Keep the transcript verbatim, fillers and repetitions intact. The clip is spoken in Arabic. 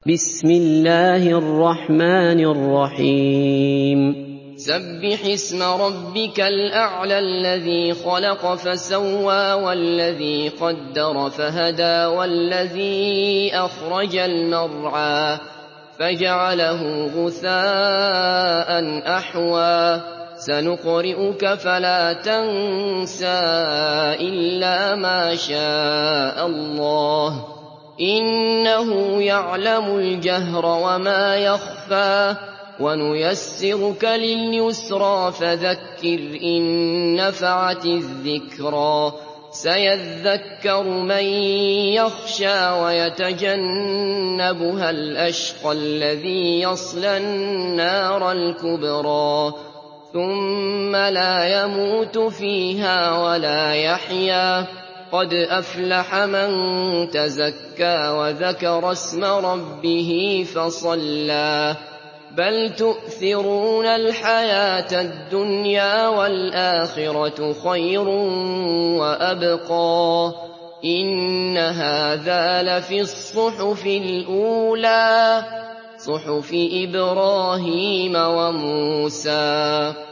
بسم الله الرحمن الرحيم سبح اسم ربك الأعلى الذي خلق فسوى والذي قدر فهدى والذي أخرج المرعى فجعله غثاء أحوى سنقرئك فلا تنسى إلا ما شاء الله إنه يعلم الجهر وما يخفى ونيسرك لليسرى فذكر إن نفعت الذكرى سيذكر من يخشى ويتجنبها الأشقى الذي يصلى النار الكبرى ثم لا يموت فيها ولا يحيا قد أفلح من تزكى وذكر اسم ربه فصلى بل تؤثرون الحياة الدنيا والآخرة خير وأبقى إن هذا لفي الصحف الأولى صحف إبراهيم وموسى